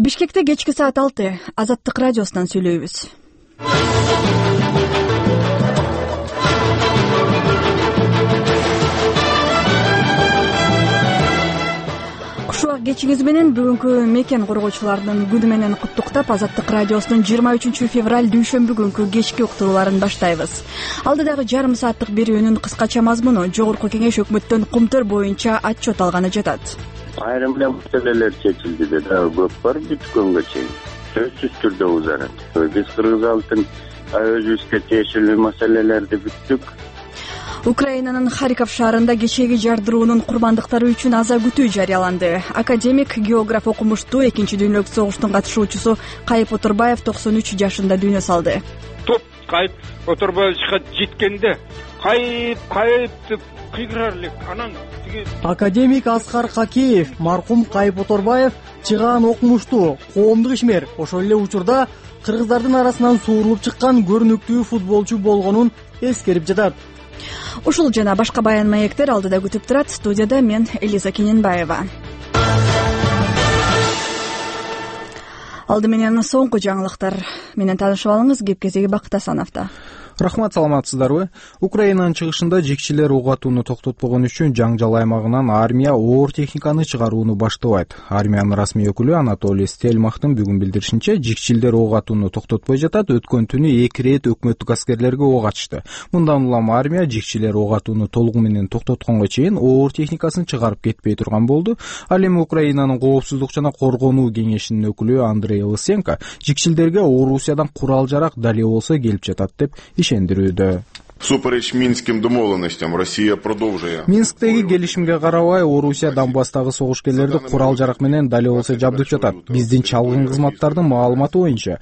Бишкекте кечки саат 6 Азаттык радиосунан сүйлөйбүз. Кушуак кечиңиз менен бүгүнкү мекен коргоочулардын күнү менен куттуктап, Азаттык радиосунун 23 февраль дүйшөмбү күнкү кечки уктурууларын баштайбыз. Алдыдагы жарым сааттык берүүнүн кыскача мазмуну Жогорку Кеңеш өкмөттөн Кумтөр боюнча отчет алганы жатат. Айрым маселелер чечилди да көп бар бүткөнгө чейин. Сөзсүз түрдө узарат. Биз Кыргыз Алтын өзүбүзгө тиешелүү маселелерди бүттүк. Украинанын Харьков шаарында кечээги жардыруунун курмандыктары үчүн аза күтүү жарыяланды. Академик, географ окумуштуу Экинчи дүйнөлүк согуштун катышуучусу Кайып Отурбаев 93 жашында дүйнө салды. Топ Кайып Отурбаевичке жеткенде Кайып деп кыйгырар элек. Анан Академик Аскар Какеев, маркум Кайып Отурбаев чыгаан окумуштуу, коомдук ишмер, ошол эле учурда кыргыздардын арасынан суурулуп чыккан көрүнүктүү футболчу болгонун эскерип жатат. Ушул жана башка баян маектер алдыда күтүп турат. Студияда мен Элиза Кененбаева. Алды менен соңку жаңылыктар менен таанышып алыңыз. Кеп-кезеги Бакыт Асановдо. Рахмат, саламатсыздарбы? Украинанын чыгышында жекчилер ок атууну токтотпогон үчүн жаңжал аймагынан армия оор техниканы чыгарууну баштабайт. Армиянын расмий өкүлү Анатолий Стельмахтын бүгүн билдиришинче, жекчилер ок атууну токтотпой жатат, өткөн түнү 2 рет өкмөттүк аскерлерге ок атышты. Мындан улам армия жекчилер ок атууну толугу менен токтотконго чейин оор техникасын чыгарып кетпей турган болду. Ал эми Украинанын коопсуздук жана коргонуу кеңешинин өкүлү Андрей Лысенко жекчилдерге Орусиядан курал-жарак дале болсо келип жатат деп ишендирүүдө. Всупереч Минским домовленностям Россия продолжая. Минсктеги келишимге карабай, Орусия Донбасстагы согушкерлерди курал-жарак менен дале болсо жабдып жатат. Биздин чалгын кызматтардын маалыматы боюнча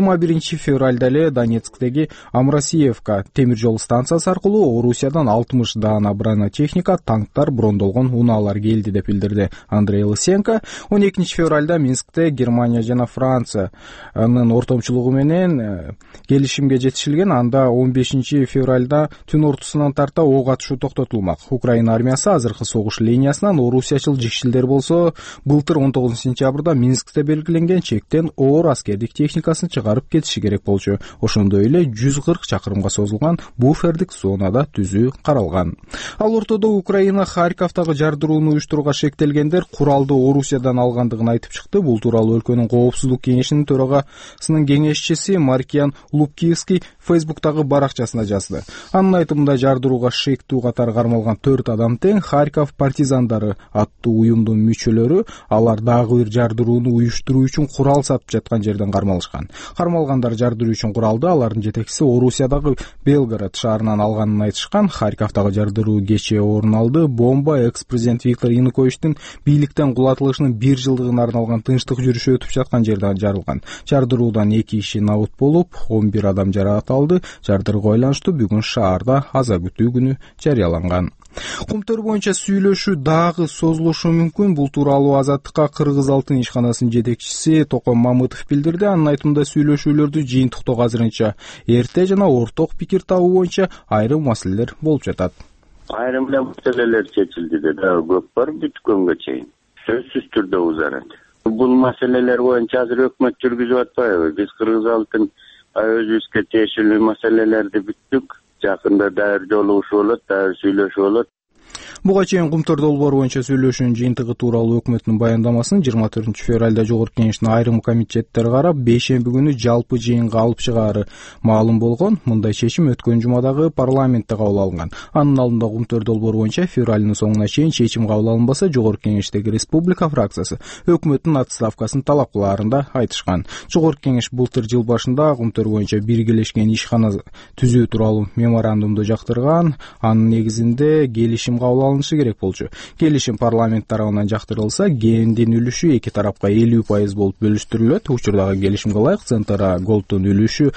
21 февралда эле Донецктеги Амросиевка темир жол станциясы аркылуу Орусиядан 60 даана бронетехника, танктар, брондолгон унаалар келди деп билдирди Андрей Лысенко. 12 февралда Минскте Германия жана Франциянын ортомчулугу менен келишимге жетишилген. Анда 15 февралда түн ортусунан тарта ок атышуу токтотулмак. Украина армиясы азыркы согуш линиясынан орусиячыл жекчилдер болсо, былтыр 19 сентябрда Минскте белгиленген чектен оор аскердик техникасын чыгарып кетиши керек болчу. Ошондой эле 140 чакырымга созулган буфердик зонада түзүү каралган. Ал ортодо Украина Харьковдагы жардырууну уюштурууга шектелгендер куралды Орусиядан алгандыгын айтып чыкты. Бул тууралуу өлкөнүн коопсуздук кеңешинин төрагасынын кеңешчиси Маркиан Лупкивский Фейсбуктагы баракчасына жазды. Анын айтымында жардырууга шектүү катар кармалган 4 адам тең Харьков партизандары аттуу уюмдун мүчөлөрү. Алар дагы бир жардырууну уюштуруу үчүн курал сатып жаткан жерден кармалышкан. Кармалгандар жардыруу үчүн куралды алардын жетекчиси Орусиядагы Белгород шаарынан алганын айтышкан. Харьковдагы жардыруу кечээ орун алды. Бомба экс-президент Виктор Януковичтин бийликтен кулатылышынын 1 жылдыгына арналган тынчтык жүрүшү өтүп жаткан жерден жарылган. Жардыруудан 2 киши набыт болуп, 11 адам жаракат алды. Жардырууга байланыштуу бүгүн шаарда аза күтүү күнү жарыяланган. Кумтөр боюнча сүйлөшүү дагы созулушу мүмкүн. Бул тууралуу Азаттыкка Кыргыз Алтын ишканасынын жетекчиси Током Мамытов билдирди. Анын айтымында сүйлөшүүлөрдү жыйынтыктоо азырынча эрте жана орток пикир табуу боюнча айрым маселелер болуп жатат. Айрым маселелер чечилди да көп бар бүткөнгө чейин. Сөзсүз түрдө узарат. Бул маселелер боюнча азыр өкмөт жүргүзүп атпайбы? Биз Кыргыз Алтын өзүбүзгө тиешелүү маселелерди бүттүк. Жакында дайыр жолугушуу болот, дайыр сүйлөшүү болот. Буга чейин Кумтөр долбоор боюнча сүйлөшүүнүн жыйынтыгы тууралуу өкмөттүн баяндамасын 24 февралда Жогорку Кеңештин айрым комитеттери карап, бейшемби күнү жалпы жыйынга алып чыгаары маалым болгон. Мындай чечим өткөн жумадагы парламентте кабыл алынган. Анын алдында Кумтөр долбоор боюнча февралдын соңуна чейин чечим кабыл алынбаса, Жогорку Кеңештеги Республика фракциясы өкмөттүн отставкасын талап кылаарында айтышкан. Жогорку Кеңеш былтыр жыл башында Кумтөр боюнча биргелешкен ишкана түзүү тууралуу меморандумду жактырган. Анын негизинде келишим кабыл алынышы керек болчу. Келишим парламент тарабынан жактырылса, гендин үлүшү эки тарапка 50% болуп бөлүштүрүлөт. Учурдагы келишимге ылайык Центра Голдтун үлүшү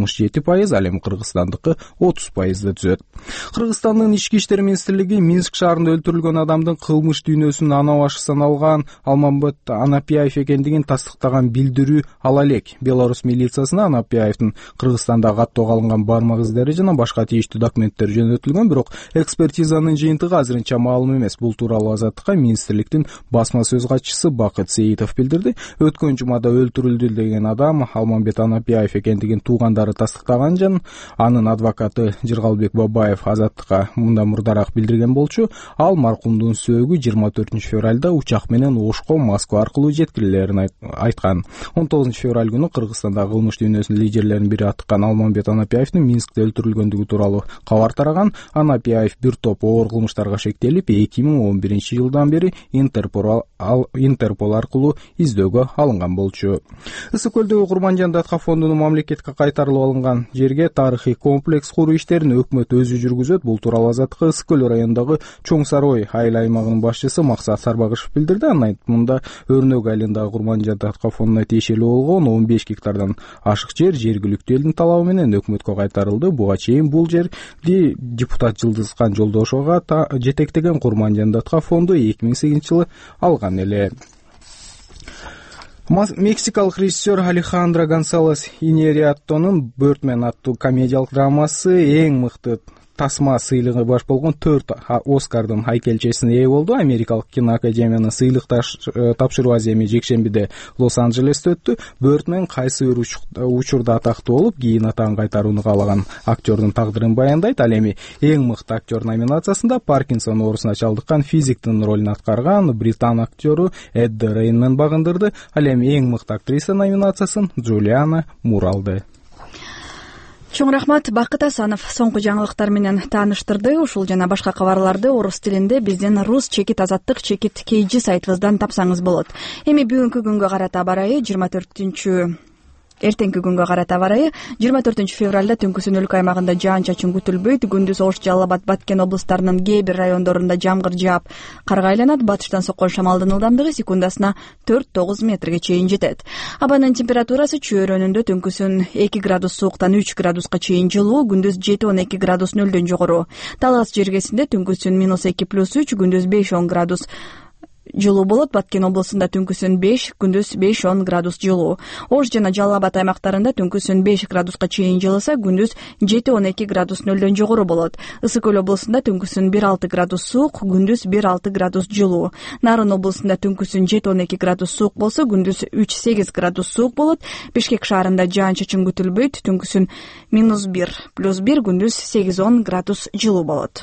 67%, ал эми Кыргызстандыкы 30% түзөт. Кыргызстандын ички иштер министрлиги Минск шаарында өлтүрүлгөн адамдын кылмыш дүйнөсүн ана башы саналган Алмамбет Анапияев экендигин тастыктаган билдирүү ала элек. Белорус милициясына Анапияевдин Кыргызстанда каттоого алынган бармак издери жана башка тийиштүү документтер жөнөтүлгөн, бирок экспертизанын жыйынтыгы азыр азырынча маалым эмес. Бул тууралуу Азаттыкка министрликтин басма сөз катчысы Бакыт Сейитов билдирди. Өткөн жумада өлтүрүлдү деген адам Алмамбет Анапияев экендигин туугандары тастыктаган жана анын адвокаты Жыргалбек Бабаев Азаттыкка мындан мурдараак билдирген болчу. Ал маркумдун сөөгү 24 февралда учак менен Ошко, Москва аркылуу жеткирилерин айткан. 19 февраль күнү Кыргызстандагы кылмыш дүйнөсүнүн лидерлеринин бири аттыккан Алмамбет Анапияевдин Минскте өлтүрүлгөндүгү тууралуу кабар тараган. Анапияев бир топ оор кылмыштарга шектелип 2011 жылдан бери Интерпол аркылуу издөөгө алынган болчу. Ысык көлдөгү Курманжан Датка фондунун мамлекетке кайтарылып алынган жерге тарыхый комплекс куруу иштерин өкмөт өзү жүргүзөт. Бул тууралуу Азаттыкка Ысык көл районундагы Чоң Сарой айыл аймагынын башчысы Максат Сарбагышев билдирди. Анын айтымында Өрнөк айылындагы Курманжан Датка фондуна тиешелүү болгон 15 гектардан ашык жер жергиликтүү элдин талабы менен өкмөткө кайтарылды. Буга чейин бул жерди депутат Жылдызкан Жолдошова жетектеген Курманжан Датка фонду 2008 жылы алган эле. Мексикалык режиссер Алехандро Гонсалес Иньярритунун Birdman аттуу комедиялык драмасы эң мыкты тасма сыйлыгы баш болгон 4 Оскардын айкелчесине ээ болду. Америкалык киноакадемиянын сыйлык тапшыруу аземи жекшембиде Лос-Анджелесте өттү. Birdman кайсы бир учурда атактуу болуп, кийин атаан кайтарууну каалаган актердун тагдырын баяндайт. Ал эми эң мыкты актер номинациясында Паркинсон оорусуна чалдыккан физиктин ролун аткарган британ актеру Эд Рейнмен багындырды. Ал эми эң мыкты актриса номинациясын Джулиана Мур алды. Чоң рахмат, Бакыт Асанов соңку жаңылыктар менен тааныштырды. Ушул жана башка кабарларды орус тилинде биздин Рус чекит азаттык чекит KG сайтыбыздан тапсаңыз болот. Эми бүгүнкү күнгө карата абарайы эртеңки күнгө карата абарайы 24 февралда түнкүсүн өлкө аймагында жаан-чачын күтүлбөйт. Күндүз Ош, Жалал Абад, Баткен облустарынын кээ бир райондорунда жамгыр жаап, карга айланат. Батыштан соккон шамалдын ылдамдыгы секундасына 4-9 метрге чейин жетет. Абанын температурасы чөйрөнүндө түнкүсүн 2 градус сууктан 3 градуска чейин жылуу, күндүз 7-12 градус нөлдөн жогору. Талас жергесинде түнкүсүн -2+3, күндүз 5-10 градус жылуу болот. Баткен облусунда түнкүсүн 5, күндүз 5-10 градус жылуу. Ош жана Жалал Абад аймактарында түнкүсүн 5 градуска чейин жылыса, күндүз 7-12 градус нөлдөн жогору болот. Ысык көл облусунда түнкүсүн 1-6 градус суук, күндүз 1-6 градус жылуу. Нарын облусунда түнкүсүн 7-12 градус суук болсо, күндүз 3-8 градус суук болот. Бишкек шаарында жаан-чачын күтүлбөйт. Түнкүсүн -1+1, күндүз 8-10 градус жылуу болот.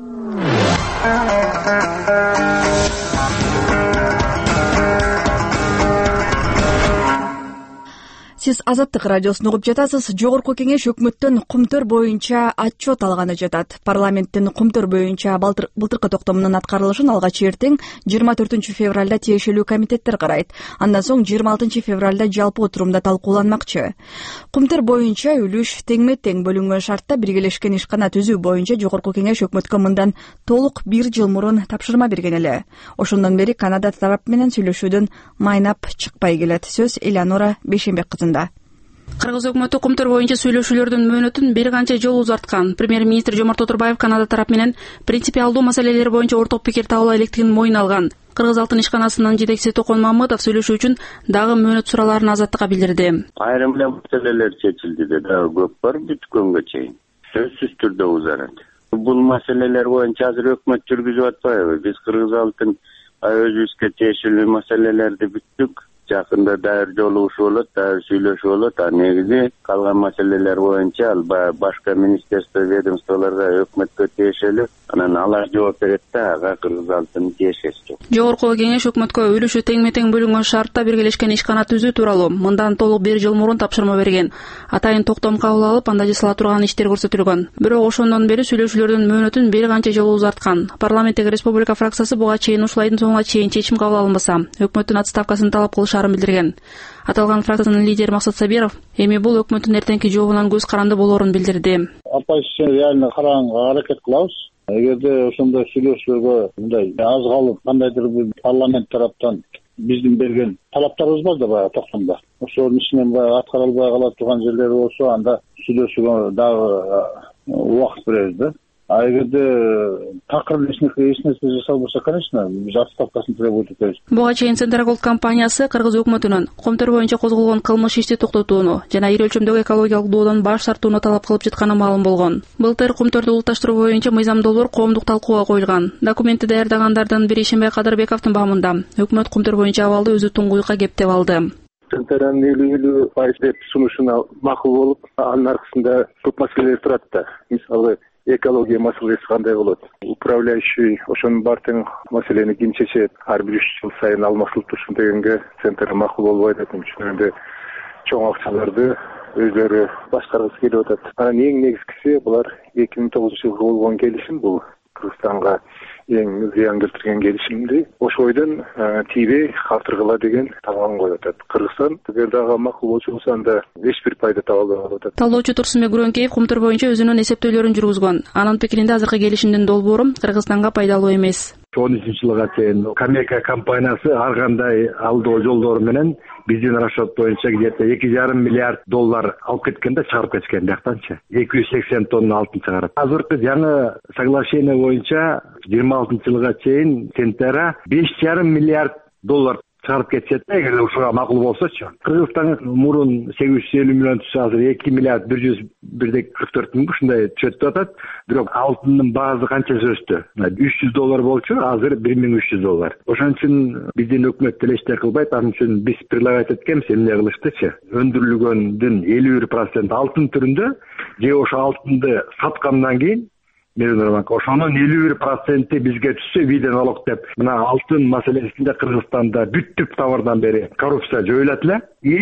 Сиз Азаттык радиосун угуп жатасыз. Жогорку кеңеш өкмөттөн кумтөр боюнча отчет алганы жатат. Парламенттин кумтөр боюнча былтыркы токтомунун аткарылышын алгач эртең 24 февралда тиешелүү комитеттер карайт. Андан соң 26 февралда жалпы отурумда талкууланмакчы. Кумтөр боюнча үлүш теңме-тең бөлүнгөн шартта биргелешкен ишкана түзүү боюнча жогорку кеңеш өкмөткө мындан толук 1 жыл мурун тапшырма берген эле. Ошондон бери Канада тарап менен сүйлөшүүдөн майнап чыкпай келет. Сөз Элеонора Бейшембек кызында. Кыргыз өкмөтү кумтөр боюнча сүйлөшүүлөрдүн мөөнөтүн бир канча жолу узарткан. Премьер-министр Жомарт Оторбаев Канада тарап менен принципиалдуу маселелер боюнча орток пикир таба ала электигин мойнуна алган. Кыргыз Алтын ишканасынын жетекчиси Токон Мамытов сүйлөшүү үчүн дагы мөөнөт сураларын Азаттыкка билдирди. Айрым эле маселелер чечилди да көп бар бүткөнгө чейин. Сөзсүз түрдө узарат. Бул маселелер боюнча азыр өкмөт жүргүзүп атпайбы? Биз Кыргыз Алтын өзүбүзгө тиешелүү маселелерди бүттүк. Жакында дайыр жолугушуу болот, дайыр сүйлөшүү болот. Негизи калган маселелер боюнча башка министерство, ведомстволорго, өкмөткө тиешелүү. Анан алар жооп берет да, ага Кыргыз Алтын тиешеси жок. Жогорку кеңеш өкмөткө үлүшү теңме-тең бөлүнгөн шартта биргелешкен ишкана түзүү тууралуу мындан толук 1 жыл мурун тапшырма берген. Атайын токтом кабыл алып, анда жасала турган иштер көрсөтүлгөн. Бирок ошондон бери сүйлөшүүлөрдүн мөөнөтүн бир канча жолу узарткан. Парламенттеги республика фракциясы буга чейин ушул айдын соңуна чейин чечим кабыл алынбаса, өкмөттүн отставкасын талап кылышарын билдирген. Аталган фракциянын лидери Максат Сабиров эми бул өкмөттүн эртеңки жообунан көз каранды болоорун билдирди. Оппозиция реально караганга аракет кылабыз. Эгерде ошондой сүйлөшүүлөргө мындай аз калып кандайдыр бир парламент тараптан биздин берген талаптарыбыз бар да баягы токтомдо. Ошонун ичинен баягы аткарылбай кала турган жерлери болсо, анда сүйлөшүүгө дагы убакыт беребиз да. эгерде такыр эч нерсе жасалбаса, конечно, биз отставкасын требовать этебиз. Буга чейин Центр Gold компаниясы Кыргыз өкмөтүнөн Комтөр боюнча козголгон кылмыш ишти токтотууну жана ири өлчөмдөгү экологиялык доодон баш тартууну талап кылып жатканы маалым болгон. Былтыр Комтөрдү улутташтыруу боюнча мыйзам долбоор коомдук талкууга коюлган. Документти даярдагандардын бири Ишенбай Кадырбековдун баамында өкмөт Комтөр боюнча абалды өзү туңгуюкка кептеп алды. Центрдин 50% деп сунушуна макул болуп, анын аркасында көп маселелер турат да. Мисалы, экология маселеси кандай болот? Управляющий ошонун баардык маселени ким чечет? Ар бир 3 жыл сайын алмашылып турсун дегенге Центр макул болбойт. Чынында чоң акчаларды өзлөрү башкаргысы келип атат. Анан эң негизгиси булар 2009-жылы болгон келишим, бул Кыргызстанга эң зыян келтирген келишимди ошойдон тийбей калтыргыла деген талабын коюп атат. Кыргызстан эгер дагы макул болчу болсо анда эч бир пайда таба албай калып атат. Талоочу Турсунбек Күрөңкеев Комтөр боюнча өзүнүн эсептөөлөрүн жүргүзгөн. Анын пикиринде азыркы келишимдин долбоору Кыргызстанга пайдалуу эмес. 13-жылга чейин Камека компаниясы ар кандай алдоо жолдору менен биздин расчет боюнча где-то 2,5 миллиард доллар алып кеткенде чыгарып кеткен бияктанчы 280 тонна алтын чыгарып. Азыркы жаңы соглашение боюнча 26-жылга чейин Центра 5,5 миллиард доллар чыгарып кетсе, эгер ушуга макул болсочу. Кыргызстан мурун 850 миллион түшө, азыр 2 миллиард 144 миң ушундай түшөт деп атат. Бирок алтындын баасы канча өстү? 300 доллар болчу, азыр 1300 доллар. Ошон үчүн биздин өкмөт делеште кылбайт, анын үчүн биз предлагать эткенбиз, эмне кылыштычы? Өндүрүлгөндүн 51% алтын түрүндө же ошо алтынды саткандан кийин ошонун 51% бизге түшсө виде налог деп. Мына алтын маселесинде Кыргызстанда бүт товардан бери коррупция жоюлат эле.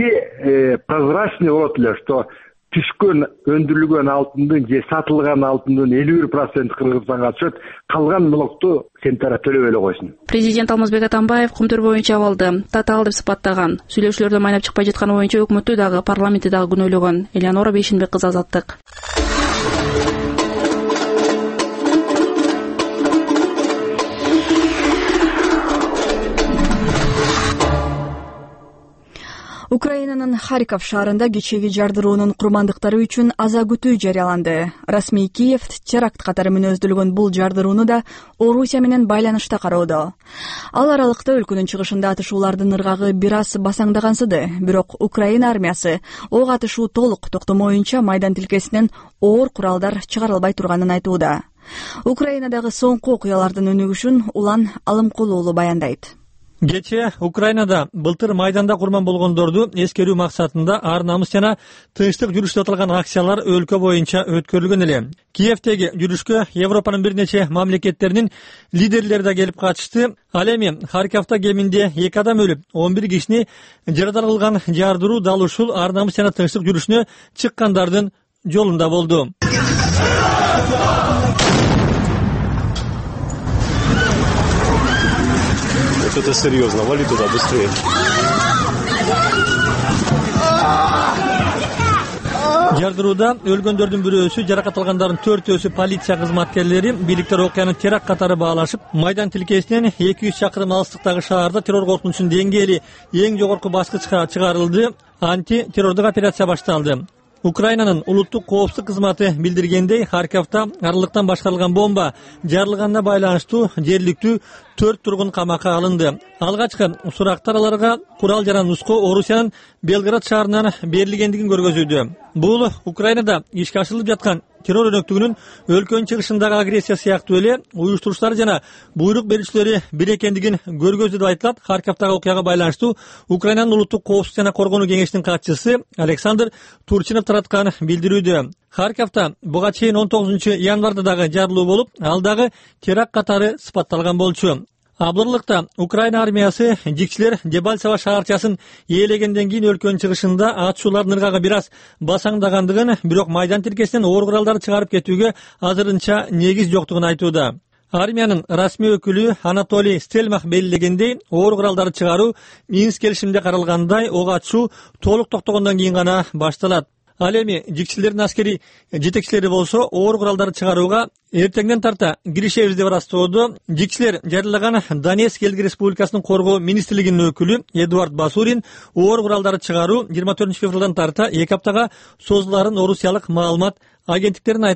И прозрачный болот эле, что түшкөн өндүрүлгөн алтындын же сатылган алтындын 51% Кыргызстанга түшөт, калган налогту Центр төлөп эле койсун. Президент Алмазбек Атамбаев Комтөр боюнча абалды татаал деп сыпаттаган. Сүйлөшүүлөрдө майнап чыкпай жатканы боюнча өкмөттү дагы парламентти дагы күнөөлөгөн. Элеонора Бейшенбек кызы, Азаттык. Украинанын Харьков шаарында кечеги жардыруунун курмандыктары үчүн аза күтүү жарыяланды. Расмий Киев теракт катары мүнөздөлгөн бул жардырууну да Орусия менен байланышта кароодо. Ал аралыкта өлкөнүн чыгышында атышуулардын ыргагы бир аз басаңдагансыды, бирок Украина армиясы ок атышуу толук токтомоюнча майдан тилкесинен оор куралдар чыгарылбай турганын айтууда. Украинадагы соңку окуялардын өнүгүшүн Улан Алымкулуу уулу баяндайт. Кече Украинада былтыр майданда курман болгондорду эскерүү максатында ар намыс жана тынчтык жүрүш деп аталган акциялар өлкө боюнча өткөрүлгөн эле. Киевдеги жүрүшкө Европанын бир нече мамлекеттеринин лидерлери да келип катышты. Ал эми Харьковдо кеминде 2 адам өлүп, 11 кишини жарадар кылган жардыруу дал ушул ар намыс жана тынчтык жүрүшүнө чыккандардын жолунда болду. Это серьезно, вали туда быстрее. Жардырууда өлгөндөрдүн бирөөсү, жаракат алгандардын 4-өсү полиция кызматкерлери. Бийликтер окуяны теракт катары баалашып, майдан тилкесинен 200 чакырым алыстыктагы шаарда террор коркунучунун деңгээли эң жогорку баскычка чыгарылды. Анти-террордук операция башталды. Украинанын улуттук коопсуздук кызматы билдиргендей, Харьковдо аралыктан башкарылган бомба жарылганына байланыштуу жергиликтүү 4 тургун камакка алынды. Алгачкы сурактар аларга курал жана нуско Орусиянын Белград шаарынан берилгендигин көргөзүүдө. Бул Украинада ишке ашырылып жаткан террор өнөктүгүнүн өлкөнүн чыгышындагы агрессия сыяктуу эле уюштуруучулар жана буйрук берүүчүлөрү бир экендигин көргөздү деп айтылат. Харьковдагы окуяга байланыштуу Украинанын улуттук коопсуздук жана коргонуу кеңешинин катчысы Александр Турчинов тараткан билдирүүдө. Харьковдо буга чейин 19 январда дагы жарылуу болуп, ал дагы теракт катары сыпатталган болчу. Абдырлыкта Украина армиясы жикчилер Дебальцево шаарчасын ээлегенден кийин өлкөнүн чыгышында атышуулардын ыргагы бир аз басаңдагандыгын, бирок майдан тилкесинен оор куралдарды чыгарып кетүүгө азырынча негиз жоктугун айтууда. Армиянын расмий өкүлү Анатолий Стельмах белгилегендей, оор куралдарды чыгаруу Минск келишиминде каралгандай ок атышуу толук токтогондон кийин гана башталат. Ал эми жикчилердин аскери жетекчилери болсо оор куралдарды чыгарууга эртеңден тарта киришебиз деп ырастоодо. Жикчилер жарылаган Донецк Элдик Республикасынын коргоо министрлигинин өкүлү Эдуард Басурин оор куралдарды чыгаруу 24 февралдан тарта 2 аптага созуларын орусиялык маалымат агенттиктерине айткан.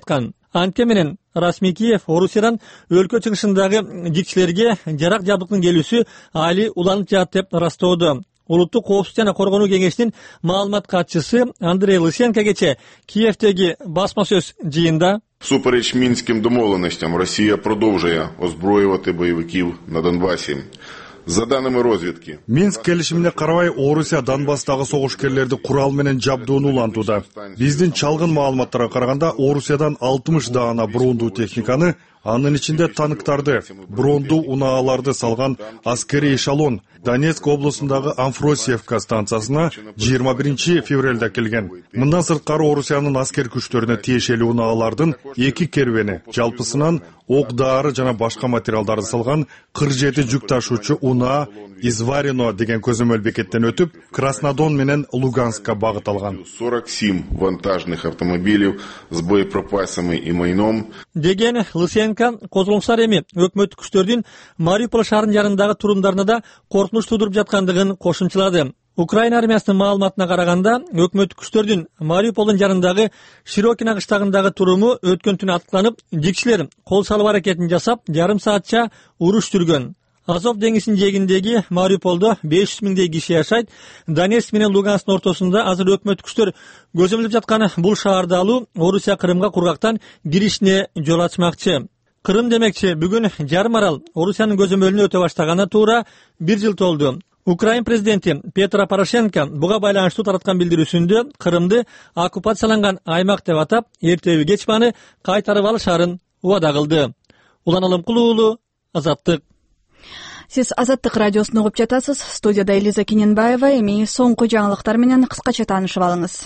Анткени менен Расмикиев Орусиядан өлкө чыгышындагы жикчилерге жарак жабдыктын келүүсү али уланып жатат деп ырастоодо. Улуттук коопсуздук жана коргонуу кеңешинин маалымат катчысы Андрей Лысенко кече Киевдеги басма сөз жыйында Всупереч мінським домовленостям, Росія продовжує озброювати бойовиків на Донбасі. За данными разведки. Минск келишимине карабай Орусия Донбасстагы согушкерлерди курал менен жабдууну улантууда. Биздин чалгын маалыматтарга караганда Орусиядан 60 даана брондуу техниканы, анын ичинде танктарды, брондуу унааларды салган аскерий эшелон Донецк облусундагы Амфросиевка станциясына 21 февралда келген. Мындан сырткары Орусиянын аскер күчтөрүнө тиешелүү унаалардын 2 кербени, жалпысынан ок дары жана башка материалдарды салган 47 жүк ташуучу унаа Изварино деген көзөмөл бекеттен өтүп, Краснодон менен Луганскка багыт алган. 47 вантажных автомобилей с боеприпасами и майном. Деген Лысенко козголуңсар эми өкмөттүк күчтөрдүн Мариуполь шаарынын жарандагы турумдарына да коркунуч туудуруп жаткандыгын кошумчалады. Украина армиясынын маалыматына караганда, өкмөттүк күчтөрдүн Мариуполдун жарандагы Широкино кыштагындагы туруму өткөн түнү аткыланып, жикчилер кол салуу аракетин жасап, жарым саатча уруш жүргөн. Азов деңизинин жээгиндеги Мариуполдо 500 миңдей киши жашайт. Донецк менен Луганскдын ортосунда азыр өкмөттүк күчтөр көзөмөлдөп жаткан бул шаарды алуу Орусия Крымга кургактан киришине жол ачмакчы. Крым демекчи бүгүн жарым арал Орусиянын көзөмөлүнө өтө баштаганы туура 1 жыл толду. Украин президенти Петро Порошенко буга байланыштуу тараткан билдирүүсүндө Крымды оккупацияланган аймак деп атап, эртеби кеч маны кайтарып алышарын убада кылды. Улан Алымкулуу уулу, Азаттык. Сиз Азаттык радиосун угуп жатасыз. Студияда Элиза Кененбаева. Эми соңку жаңылыктар менен кыскача таанышып алыңыз.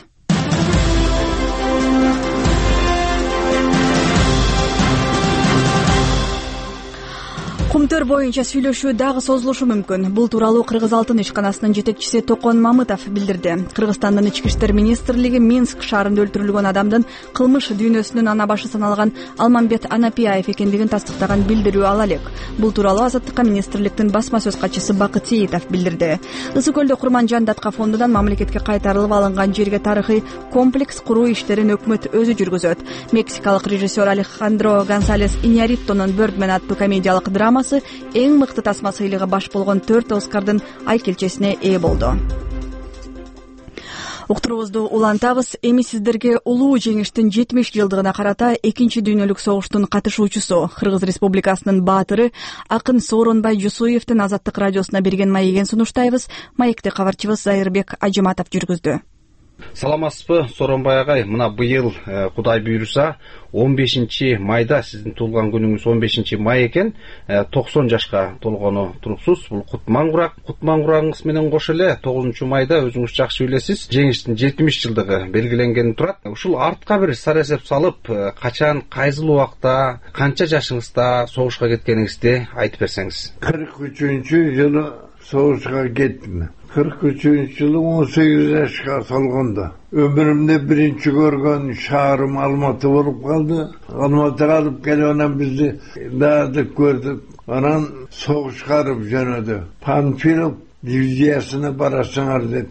Кумтөр боюнча сүйлөшүү дагы созулушу мүмкүн. Бул тууралуу Кыргыз Алтын ишканасынын жетекчиси Токон Мамытов билдирди. Кыргызстандын ички иштер министрлиги Минск шаарында өлтүрүлгөн адамдын кылмыш дүйнөсүнүн ана башы саналган Алмамбет Анапияев экендигин тастыктаган билдирүү ала элек. Бул тууралуу Азаттыкка министрликтин басма сөз катчысы Бакыт Сейитов билдирди. Ысык көлдө Курман-Жан Датка фондунан мамлекетке кайтарылып алынган жерге тарыхый комплекс куруу иштерин өкмөт өзү жүргүзөт. Мексикалык режиссер Алехандро Гонсалес Иньярритонун Бёрдмен аттуу комедиялык драма эң мыкты тасма сыйлыгы баш болгон 4 Оскардын айкелчесине ээ болду. Уктуруубузду улантабыз. Эми сиздерге улуу жеңиштин 70 жылдыгына карата Экинчи дүйнөлүк согуштун катышуучусу, Кыргыз Республикасынын баатыры акын Сооронбай Жусуевдин Азаттык радиосуна берген маегин сунуштайбыз. Маекти кабарчыбыз Зайырбек Ажыматов жүргүздү. Саламатсызбы, Сооронбай агай? Мына быйыл Кудай буйруса 15 майда сиздин туулган күнүңүз 15 май экен. 90 жашка толгону турупсуз. Бул кутман курагыңыз менен кошо эле 9 майда өзүңүз жакшы билесиз, жеңиштин 70 жылдыгы белгиленгени турат. Ушул артка бир сара эсеп салып, качан, кайсыл убакта, канча жашыңызда согушка кеткениңизди айтып берсеңиз. 43-жылы согушка кеттим. 43-жылы 18 жашка толгондо. Өмүрүмдө биринчи көргөн шаарым Алматы болуп калды. Алматыга алып келип анан бизди дагы көрдүк. Анан согуш карып жөнөдү. Панфилов дивизиясына барасыңар деп.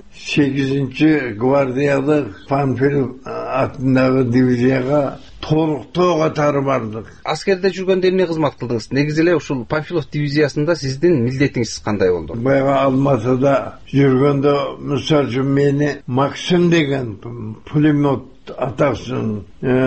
8-гвардиялык Панфилов атындагы дивизияга толуктоо катары бардык. Аскерде жүргөндө эмне кызмат кылдыңыз? Негизи эле ушул Панфилов дивизиясында сиздин милдетиңиз кандай болду? Баягы Алматыда жүргөндө, мисалы үчүн мени Максим деген пулемет атасын,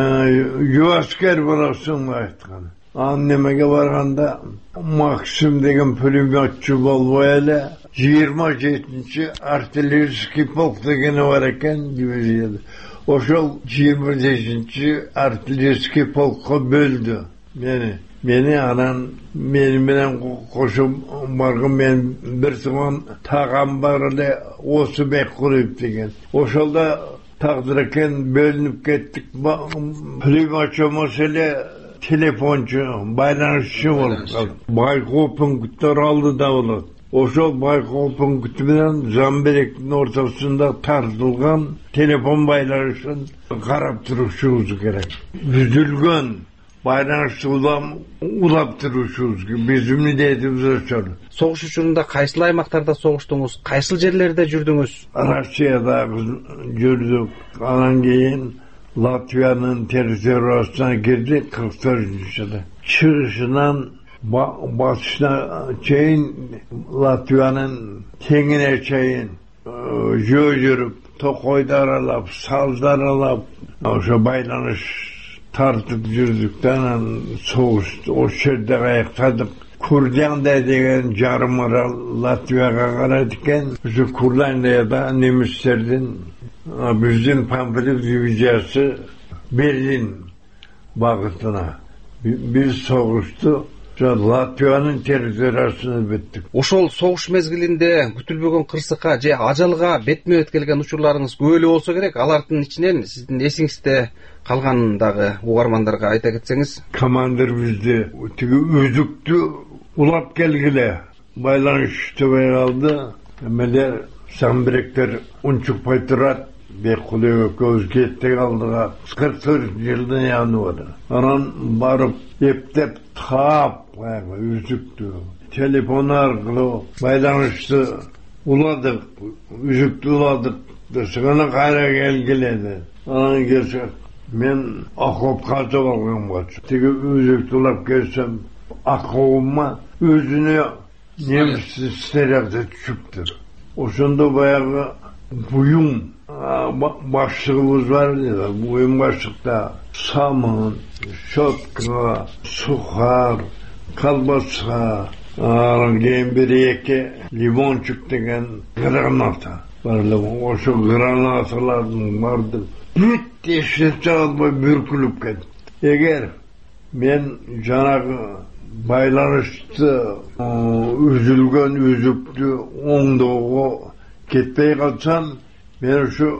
юаскер болосуң деп айткан. Анан немеге барганда Максим деген пулеметчу болбой эле 27-чи артиллерийский полк дегени бар экен дивизияда. Ошол 25-чи артиллерийский полкко бөлдү мени анан мени менен кошуп барган мен бир туман тагам бар эле Осубек Куриев деген. Ошолда тагдыр экен бөлүнүп кеттик. Пулеметчу эле телефончу, байланышчы болуп калды. Байкоо пункттар алдыда болот. Ошол Байкоо пункты менен Замберектин ортосунда тартылган телефон байланышын карап турушубуз керек. Үзүлгөн байланышты улап турушубуз керек. Биздин милдетибиз ошол. Согуш учурунда кайсыл аймактарда согуштуңуз? Кайсыл жерлерде жүрдүңүз? Россияда жүрдүк. Анан кийин Latviyanın territoriyasına girdi 44. Çıkışından batışına çeyin Latviyanın tengine çeyin yürüp Tokoy'da aralap, Sal'da aralap o baylanış tartıp yürüdükten soğuş o şerde ayaktadık. Kurdan dediğin jarım Latviyaga qaradiken şu Kurlandiyada Nemislerden bizim Pamfilov diviziyası Berlin bağıtına bir soğuştu. Латвиянын территориясына бүттүк. Ошол согуш мезгилинде күтүлбөгөн кырсыкка же ажалга бетме бет келген учурларыңыз көп эле болсо керек. Алардын ичинен сиздин эсиңизде калганын дагы угармандарга айта кетсеңиз. Командир бизди тиги өзүктү улап келгиле. Байланыш төбөй калды. Эмелер самбиректер унчукпай турат. Бек кулеге көз кетти калдыга 44 жылдын яны болду. Анан барып эптеп таап үзүктү. Телефон аркылуу байланышты уладык, үзүктү уладык. Десегана кайра келгиледи. Анан келсе мен окопко катып алган болчу. Тиги үзүктү улап келсем акоомма өзүнө немис снаряды түшүптү. Ошондо баягы буюм başlığımız var dedi. Bu başlıkta saman, şotka, suhar, kalbasa, bir iki limon çıktıgan granata. Vardı. O şu granatalardan vardı. Büt işte çalma bürkülüp gitti. Eğer ben canağı baylanıştı, üzülgen üzüktü, onduğu ketpey kalsam ben şu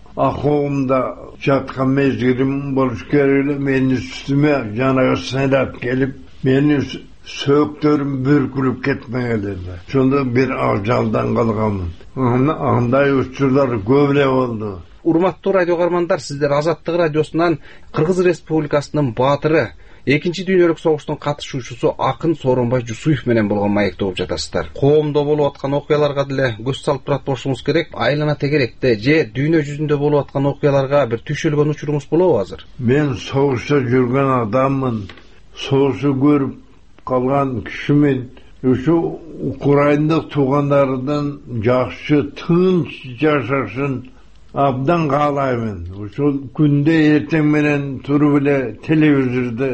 ahomda çatkan mezgilim boluş kereli menin üstüme canağı sedat gelip beni söktürüm bürkülüp ketmeye dedi. Şunda bir avcaldan kalgamın. Anday uçurlar köble oldu. Урматтуу радио каармандар, сиздер Азаттык радиосунан Кыргыз Республикасынын баатыры, Экинчи дүйнөлүк согуштун катышуучусу акын Сооронбай Жусуев менен болгон маекте угуп жатасыздар. Коомдо болуп аткан окуяларга деле көз салып турат болушуңуз керек. Айлана тегеректе же дүйнө жүзүндө болуп аткан окуяларга бир түйшөлгөн учуруңуз болобу азыр? Мен согушта жүргөн адаммын. Согушту көрүп калган кишимин. Ушу Украинадагы туугандардан жакшы, тынч жашашын abdan kaalaymen. Şu günde erten menen turup ele televizorda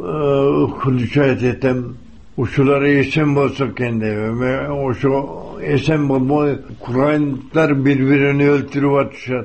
kuluşayt etem. Uşuları esen bolsa kendi. Oşu esen bolmoy Kur'anlar birbirini öldürüp atışat.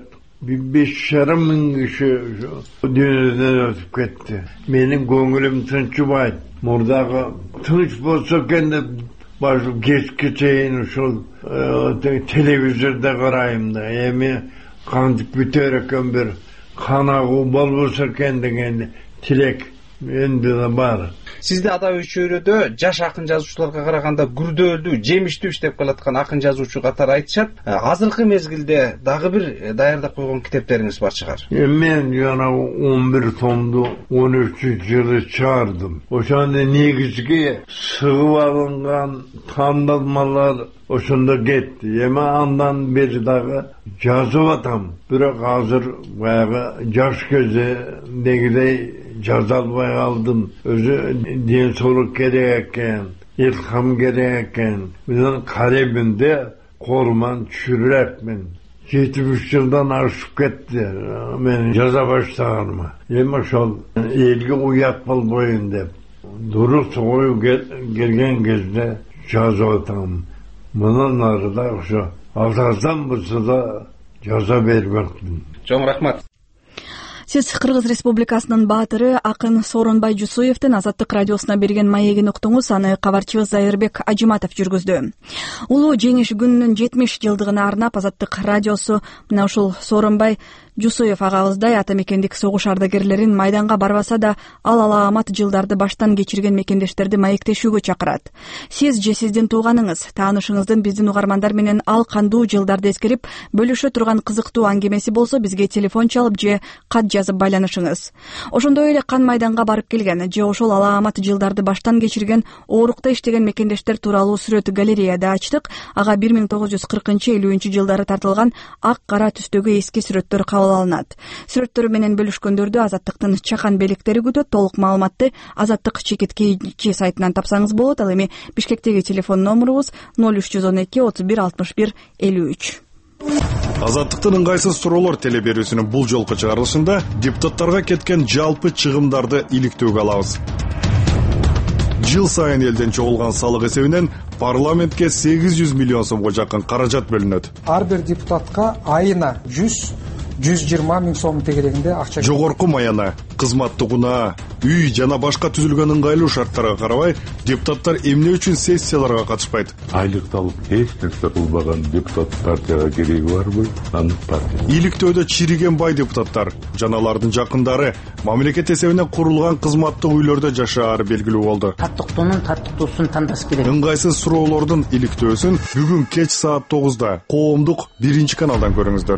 5.500 kişi dünyadan ötüp ketdi. Menin көңүлүм тынчыбайт. Мурдагы тыныч болсо kendi başı geçki çeyin uşul televizorda karayım da. Kandık bütereken bir kanağı bol bolsa kendi tilek endi бар. Сизде ада өчөрөдө жаш акын жазуучуларга караганда күрдөөлүү, жемиштүү иштеп калаткан акын жазуучу катары айтышат. Азыркы мезгилде дагы бир даярдап койгон китептериңиз бар чыгар. Мен жана 11 томду 13-жылы чыгардым. Ошондо негизги сыгып алынган тандалмалар ошондо кетти. Эми андан бери дагы жазып атам. Бирок азыр баягы жаш кездегидей жаза албай калдым. Өзү ден соолук керек экен, илхам керек экен. Менин калемимде колуман түшүрөкмүн. 70 жылдан ашып кетти мен жаза баштаганыма. Эми ошол элге уят болбойн деп дурус ой келген кезде жазып атам. Мындан ары да ошо азардан болсо да жаза бермекмин. Чоң рахмат. Сиз Кыргыз Республикасынын баатыры акын Сооронбай Жусуевдин Азаттык радиосуна берген маегин уктуңуз, аны кабарчыбыз Зайырбек Ажиматов жүргүздү. Улуу жеңиш күнүнүн 70 жылдыгына арнап Азаттык радиосу мына ушул Сооронбай Жусуев агабыздай ата мекендик согуш ардагерлерин майданга барбаса да ал аламат жылдарды баштан кечирген мекендештерди маектешүүгө чакырат. Сиз же сиздин тууганыңыз, таанышыңыздын биздин угармандар менен ал кандуу жылдарды эскерип бөлүшө турган кызыктуу аңгемеси болсо бизге телефон чалып же кат жазып байланышыңыз. Ошондой эле кан майданга барып келген же ошол алаамат жылдарды баштан кечирген оорукта иштеген мекендештер тууралуу сүрөт галерея да ачтык. Ага 1940-50 жылдары тартылган ак кара түстөгү эски сүрөттөр кабыл алынат. Сүрөттөр менен бөлүшкөндөрдү Азаттыктын чакан белектери күтөт. Толук маалыматты Азаттык чекиткейчи сайтынан тапсаңыз болот. Ал эми Бишкектеги телефон номурубуз 0312 31 61 53. Азаттыктын ыңгайсыз суроолор теле берүүсүнүн бул жолку чыгарылышында депутаттарга кеткен жалпы чыгымдарды иликтөөгө алабыз. Жыл сайын элден чогулган салык эсебинен парламентке 800 миллион сомго жакын каражат бөлүнөт. Ар бир депутатка айына 100-120 миң сом тегерегинде акча. Жогорку маяна, кызматтык унаа, үй жана башка түзүлгөн ыңгайлуу шарттарга карабай, депутаттар эмне үчүн сессияларга катышпайт? Айлыкты алып эч нерсе кылбаган депутат партияга кереги барбы? Аны партия. Иликтөөдө чириген бай депутаттар жана алардын жакындары мамлекет эсебинен курулган кызматтык үйлөрдө жашаары белгилүү болду. Таттыктуунун таттыктуусун тандаш керек. Ыңгайсыз суроолордун иликтөөсүн бүгүн кеч саат 9-да коомдук 1-каналдан көрүңүздөр.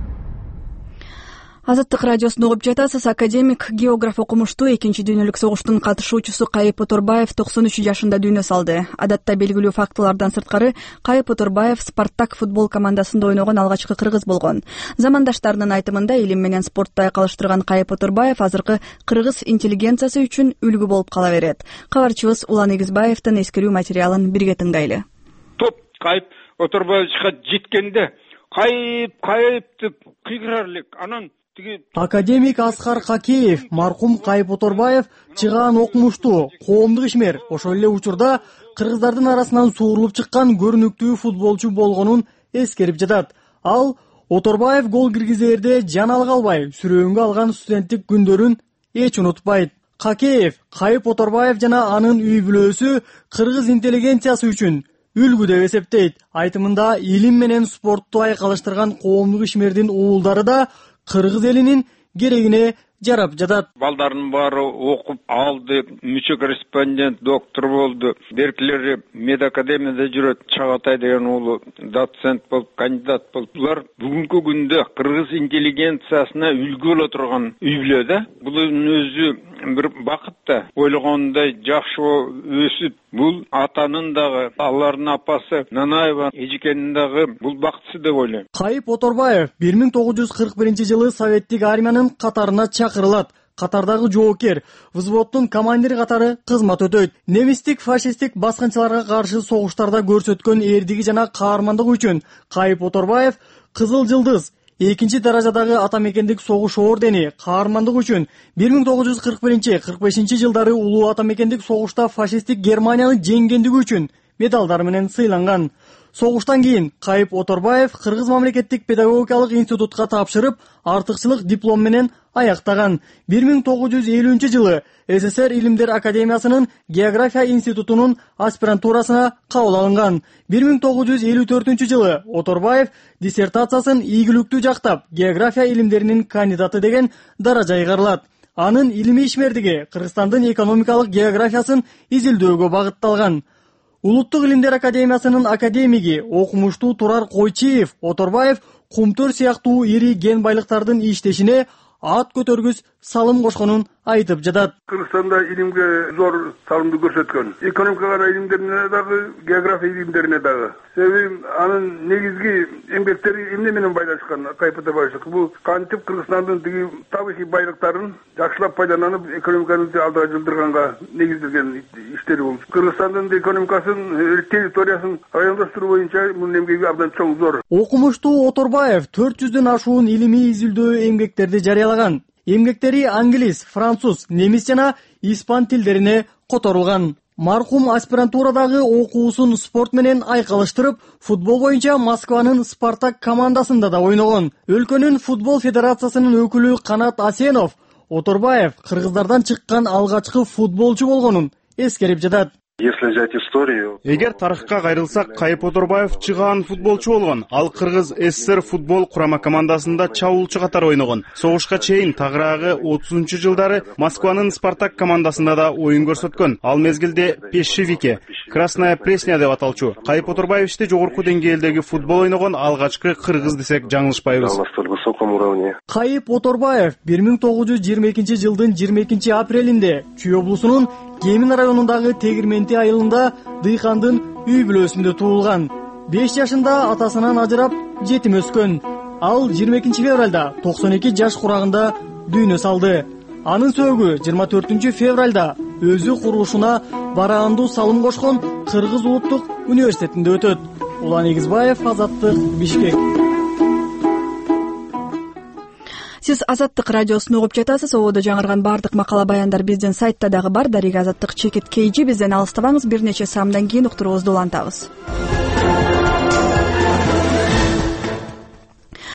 Азаттык радиосун угуп жатасыз. Академик, географ окумуштуу 2-дүйнөлүк согуштун катышуучусу Кайып Оторбаев 93 жашында дүйнө салды. Адатта белгилүү фактылардан сырткары Кайып Оторбаев Спартак футбол командасында ойногон алгачкы кыргыз болгон. Замандаштарынын айтымында илим менен спортто айкалыштырган Кайып Оторбаев азыркы кыргыз интеллигенциясы үчүн үлгү болуп кала берет. Кабарчыбыз Улан Эгизбаевдин эскерүү материалын бирге тыңдайлы. Топ Кайып Оторбаевга жеткенде кайып деп кыйгырар элек. Анан Академик Аскар Какеев, маркум Кайып Оторбаев чыгаан окумуштуу, коомдук ишмер, ошол эле учурда кыргыздардын арасынан суурулуп чыккан көрүнүктүү футболчу болгонун эскерип жатат. Ал Оторбаев гол киргизээрде жан алга албай, сүрөөнгө алган студенттик күндөрүн эч унутпайт. Какеев, Кайып Оторбаев жана анын үй бүлөсү кыргыз интеллигенциясы үчүн үлгү деп эсептейт. Айтымында илим менен спортту айкалыштырган коомдук ишмердин уулдары да кыргыз элинин керегине жарап жатат. Балдардын баары окуп алды, мүчө корреспондент, доктор болду. Беркилери медакадемияда жүрөт. Чагатай деген уулу доцент болуп, кандидат болуп. Булар бүгүнкү күндө кыргыз интеллигенциясына үлгү боло турган үй бүлө да. Бунун өзү бир бакыт да. Ойлогондой жакшы өсүп, бул атанын дагы, алардын апасы Нанаева эжекенин дагы бул бакытсы деп ойлойм. Кайып Оторбаев 1941 жылы советтик армиянын катарына чакырылат. Катардагы жоокер, взводдун командири катары кызмат өтөйт. Немистик фашисттик баскынчыларга каршы согуштарда көрсөткөн эрдиги жана каармандыгы үчүн Кайып Оторбаев Кызыл Жылдыз, 2-даражадагы атамекендик согуш ордени, каармандык үчүн 1941-45 жылдары улуу атамекендик согушта фашисттик Германияны жеңгендиги үчүн медалдар менен сыйланган. Согуштан кийин Кайып Оторбаев Кыргыз мамлекеттик педагогикалык институтка тапшырып, артыкчылык диплом менен аяктаган. 1950 жылы СССР Илимдер Академиясынын география институтунун аспирантурасына кабыл алынган. 1954 жылы Оторбаев диссертациясын ийгиликтүү жактап, география илимдеринин кандидаты деген даража ыйгарылат. Анын илимий ишмердиги Кыргызстандын экономикалык географиясын изилдөөгө багытталган. Улуттук Илимдер Академиясынын академиги, окумуштуу Турар Койчиев Оторбаев кумтөр сыяктуу ири ген байлыктардын иштешине ат көтөргүс салым кошконун айтып жатат. Кыргызстанда илимге зор салымды көрсөткөн. Экономикага илимдерине дагы, география илимдерине дагы. Себеби анын негизги эмгектери эмне менен байланышкан Кайып Оторбаев. Бул кантип Кыргызстандын тиги табигый байлыктарын жакшылап пайдаланып, экономиканы алдыга жылдырганга негизделген иштери болду. Кыргызстандын экономикасын, территориясын райондоштуруу боюнча мунун эмгеги абдан чоң, зор. Окумуштуу Оторбаев 400дөн ашуун илимий изилдөө эмгектерди жарыялаган. Эмгектери англис, француз, немис жана испан тилдерине которулган. Маркум аспирантурадагы окуусун спорт менен айкалыштырып, футбол боюнча Москванын Спартак командасында да ойногон. Өлкөнүн футбол федерациясынын өкүлү Канат Асенов Оторбаев кыргыздардан чыккан алгачкы футболчу болгонун эскерип жатат. Если взять историю... Эгер тарыхка кайрылсак, Кайып Оторбаев чыгаан футболчу болгон. Ал Кыргыз СССР футбол курама командасында чабуулчу катары ойногон. Согушка чейин тагыраагы 30-жылдары Москванын Спартак командасында да оюн көрсөткөн. Ал мезгилде Пешевике, Красная Пресня деп аталчу. Кайып Оторбаев иште жогорку деңгээлдеги футбол ойногон алгачкы кыргыз десек жаңылышпайбыз. На столь высоком уровне. Кайып Оторбаев 1922-жылдын 22-апрелинде Чүй облусунун Кемин районундагы Тегирменти айылында дыйкандын үй бүлөсүндө туулган. 5 жашында атасынан ажырап, жетим өскөн. Ал 22-февралда 92 жаш курагында дүйнө салды. Анын сөөгү 24-февралда өзү курулушуна бараандуу салым кошкон Кыргыз улуттук университетинде өтөт. Улан Эгизбаев, Азаттык, Бишкек. Сиз Азаттык радиосун угуп жатасыз. Ободо жаңырган бардык макала баяндар биздин сайтта дагы бар. Дарига Азаттык чекит KG. Бизден алыстабаңыз. Бир нече саамдан кийин уктуруубузду улантабыз.